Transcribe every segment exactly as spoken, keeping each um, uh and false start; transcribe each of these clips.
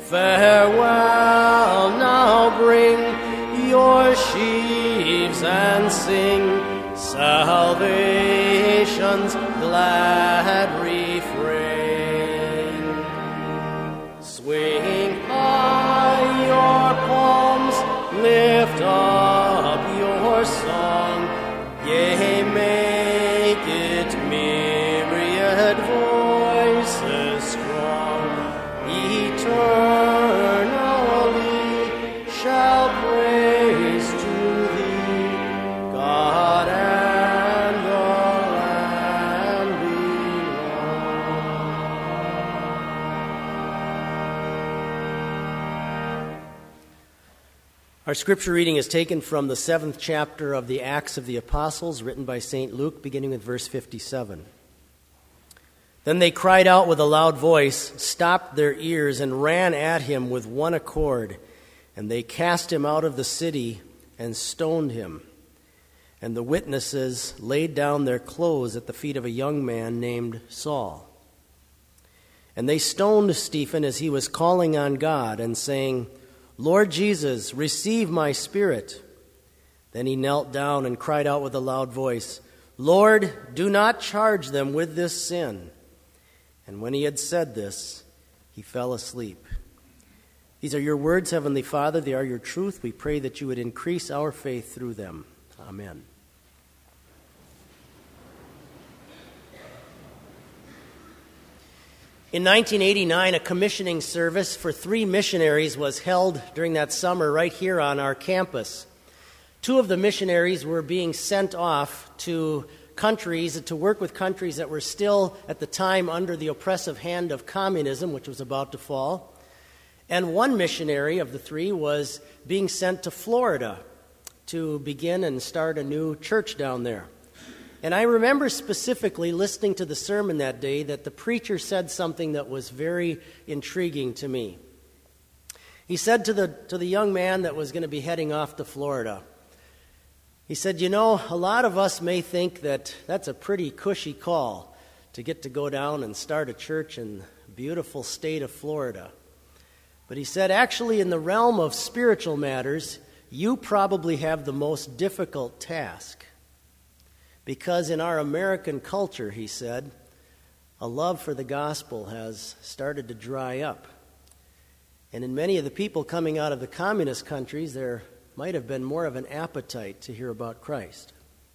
Farewell, now bring your sheaves and sing salvation's glad refrain. Swing high your palms, lift up your song, yea, make it myriad voices strong. Eternally shall praise to thee, God and the Lamb belong. Our scripture reading is taken from the seventh chapter of the Acts of the Apostles, written by Saint Luke, beginning with verse fifty-seven. Then they cried out with a loud voice, stopped their ears, and ran at him with one accord. And they cast him out of the city and stoned him. And the witnesses laid down their clothes at the feet of a young man named Saul. And they stoned Stephen as he was calling on God and saying, Lord Jesus, receive my spirit. Then he knelt down and cried out with a loud voice, Lord, do not charge them with this sin. And when he had said this, he fell asleep. These are your words, Heavenly Father. They are your truth. We pray that you would increase our faith through them. Amen. In nineteen eighty-nine, a commissioning service for three missionaries was held during that summer right here on our campus. Two of the missionaries were being sent off to countries, to work with countries that were still at the time under the oppressive hand of communism, which was about to fall. And one missionary of the three was being sent to Florida to begin and start a new church down there. And I remember specifically listening to the sermon that day that the preacher said something that was very intriguing to me. He said to the to the young man that was going to be heading off to Florida, he said, you know, a lot of us may think that that's a pretty cushy call to get to go down and start a church in the beautiful state of Florida. But he said, actually, in the realm of spiritual matters, you probably have the most difficult task. Because in our American culture, he said, a love for the gospel has started to dry up. And in many of the people coming out of the communist countries, there might have been more of an appetite to hear about Christ.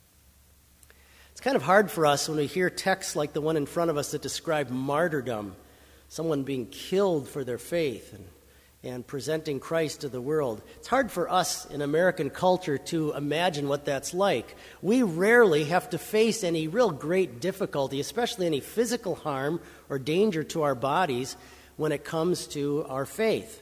It's kind of hard for us when we hear texts like the one in front of us that describe martyrdom, someone being killed for their faith and, and presenting Christ to the world. It's hard for us in American culture to imagine what that's like. We rarely have to face any real great difficulty, especially any physical harm or danger to our bodies when it comes to our faith.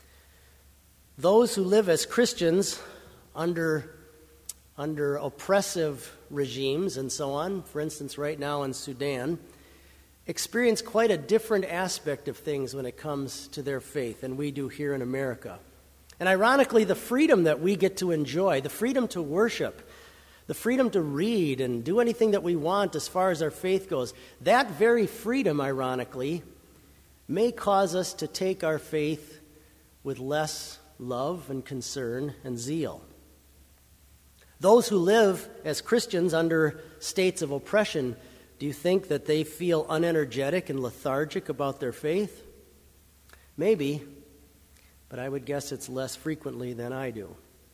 Those who live as Christians under, under oppressive regimes and so on, for instance, right now in Sudan, experience quite a different aspect of things when it comes to their faith than we do here in America. And ironically, the freedom that we get to enjoy, the freedom to worship, the freedom to read and do anything that we want as far as our faith goes, that very freedom, ironically, may cause us to take our faith with less love and concern and zeal. Those who live as Christians under states of oppression, do you think that they feel unenergetic and lethargic about their faith? Maybe, but I would guess it's less frequently than I do.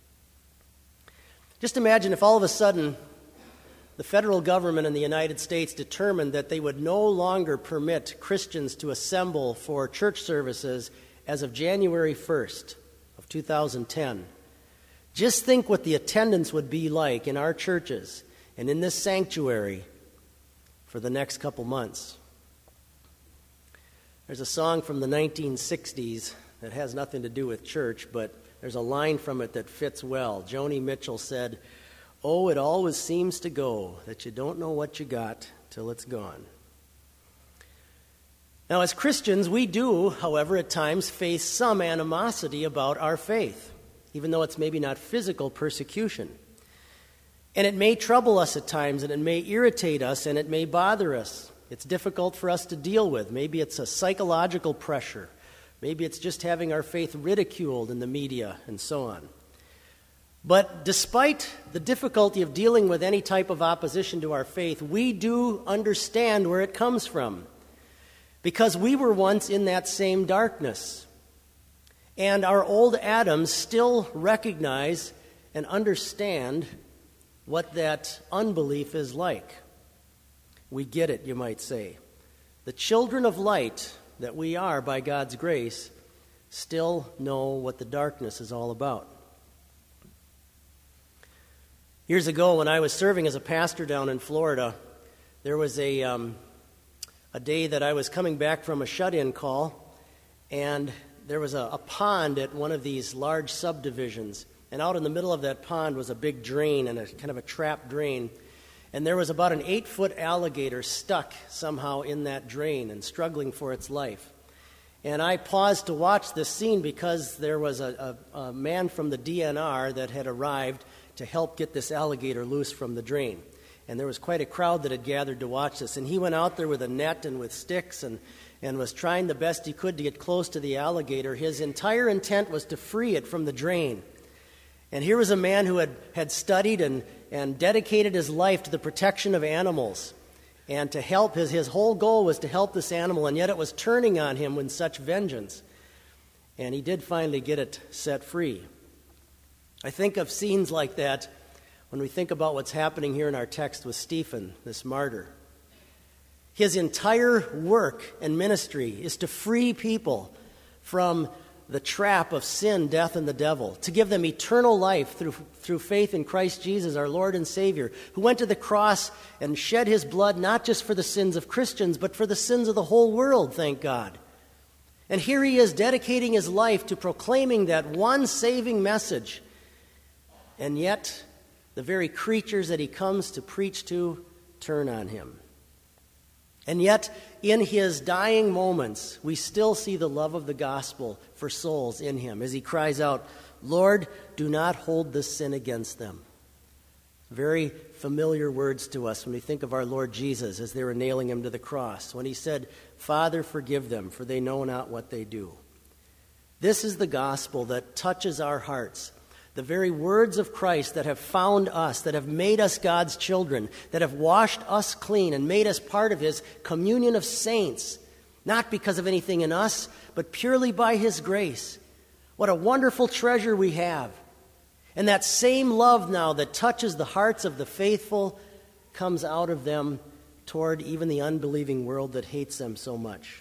Just imagine if all of a sudden the federal government in the United States determined that they would no longer permit Christians to assemble for church services as of January first of two thousand ten. Just think what the attendance would be like in our churches and in this sanctuary for the next couple months. There's a song from the nineteen sixties that has nothing to do with church, but there's a line from it that fits well. Joni Mitchell said, "Oh, it always seems to go that you don't know what you got till it's gone." Now, as Christians, we do, however, at times face some animosity about our faith, even though it's maybe not physical persecution. And it may trouble us at times, and it may irritate us, and it may bother us. It's difficult for us to deal with. Maybe it's a psychological pressure Maybe it's just having our faith ridiculed in the media and so on. But despite the difficulty of dealing with any type of opposition to our faith, we do understand where it comes from, because we were once in that same darkness. And our old Adams still recognize and understand what that unbelief is like. We get it, you might say. The children of light that we are by God's grace still know what the darkness is all about. Years ago, when I was serving as a pastor down in Florida, there was a, um, a day that I was coming back from a shut-in call, and there was a, a pond at one of these large subdivisions. And out in the middle of that pond was a big drain, and a kind of a trap drain. And there was about an eight-foot alligator stuck somehow in that drain and struggling for its life. And I paused to watch this scene because there was a, a, a man from the D N R that had arrived to help get this alligator loose from the drain. And there was quite a crowd that had gathered to watch this. And he went out there with a net and with sticks and, and was trying the best he could to get close to the alligator. His entire intent was to free it from the drain. And here was a man who had, had studied and, and dedicated his life to the protection of animals and to help. His, his whole goal was to help this animal, and yet it was turning on him with such vengeance. And he did finally get it set free. I think of scenes like that when we think about what's happening here in our text with Stephen, this martyr. His entire work and ministry is to free people from the trap of sin, death, and the devil, to give them eternal life through, through faith in Christ Jesus, our Lord and Savior, who went to the cross and shed his blood not just for the sins of Christians, but for the sins of the whole world, thank God. And here he is dedicating his life to proclaiming that one saving message. And yet, the very creatures that he comes to preach to turn on him. And yet, in his dying moments, we still see the love of the gospel for souls in him as he cries out, "Lord, do not hold this sin against them." Very familiar words to us when we think of our Lord Jesus as they were nailing him to the cross, when he said, "Father, forgive them, for they know not what they do." This is the gospel that touches our hearts. The very words of Christ that have found us, that have made us God's children, that have washed us clean and made us part of his communion of saints, not because of anything in us, but purely by his grace. What a wonderful treasure we have. And that same love now that touches the hearts of the faithful comes out of them toward even the unbelieving world that hates them so much.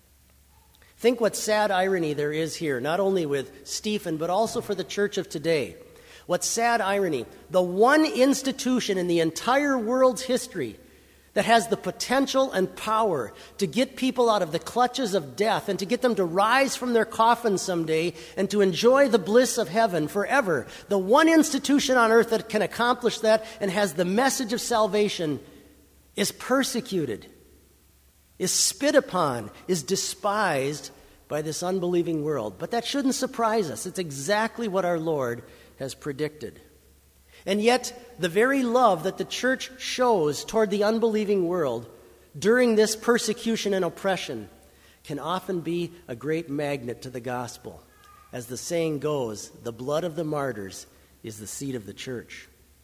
Think what sad irony there is here, not only with Stephen, but also for the church of today. What sad irony. The one institution in the entire world's history that has the potential and power to get people out of the clutches of death and to get them to rise from their coffins someday and to enjoy the bliss of heaven forever. The one institution on earth that can accomplish that and has the message of salvation is persecuted, is spit upon, is despised by this unbelieving world. But that shouldn't surprise us. It's exactly what our Lord has predicted. And yet, the very love that the church shows toward the unbelieving world during this persecution and oppression can often be a great magnet to the gospel. As the saying goes, the blood of the martyrs is the seed of the church.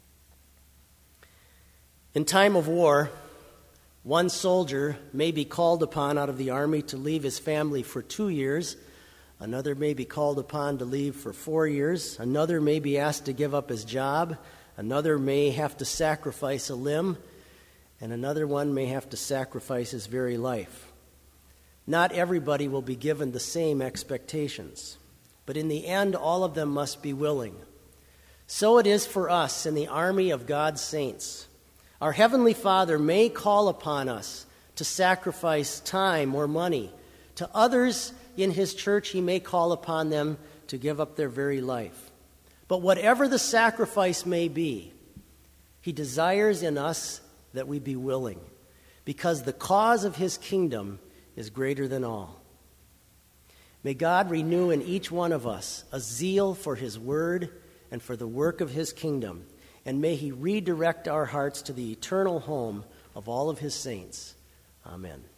In time of war, one soldier may be called upon out of the army to leave his family for two years. Another may be called upon to leave for four years. Another may be asked to give up his job. Another may have to sacrifice a limb. And another one may have to sacrifice his very life. Not everybody will be given the same expectations. But in the end, all of them must be willing. So it is for us in the army of God's saints. Our Heavenly Father may call upon us to sacrifice time or money. To others in his church, he may call upon them to give up their very life. But whatever the sacrifice may be, he desires in us that we be willing, because the cause of his kingdom is greater than all. May God renew in each one of us a zeal for his word and for the work of his kingdom. And may he redirect our hearts to the eternal home of all of his saints. Amen.